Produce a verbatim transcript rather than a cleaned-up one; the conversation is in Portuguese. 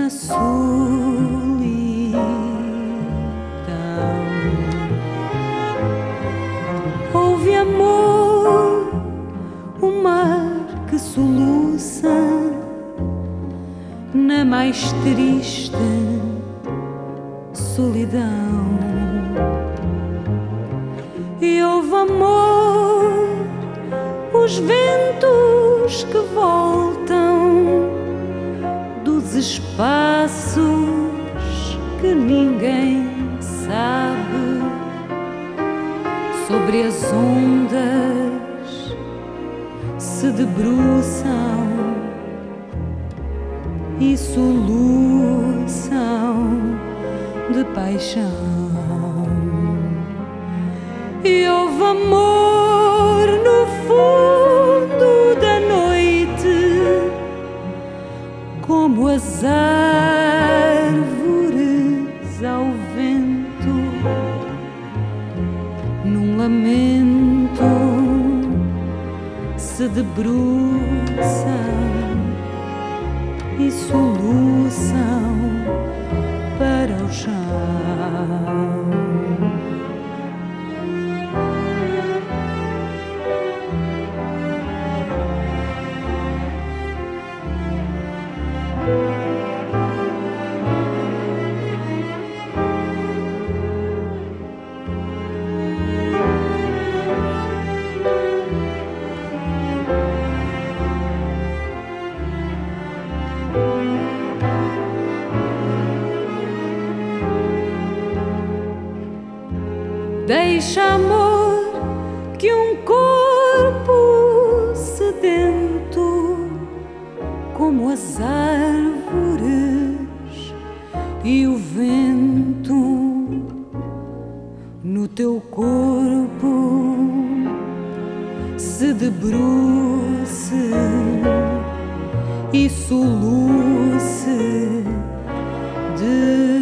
solidão. Houve amor, o mar que soluça na mais triste solidão. E houve amor, os ventos que voltam dos espaços que ninguém sabe, sobre as ondas se debruçam e soluçam de paixão. E houve amor no fundo da noite, como as árvores ao vento, num lamento se debruçam e soluçam para o chão. Deixa, amor, que um corpo sedento, como as árvores e o vento, no teu corpo se debruce e soluce de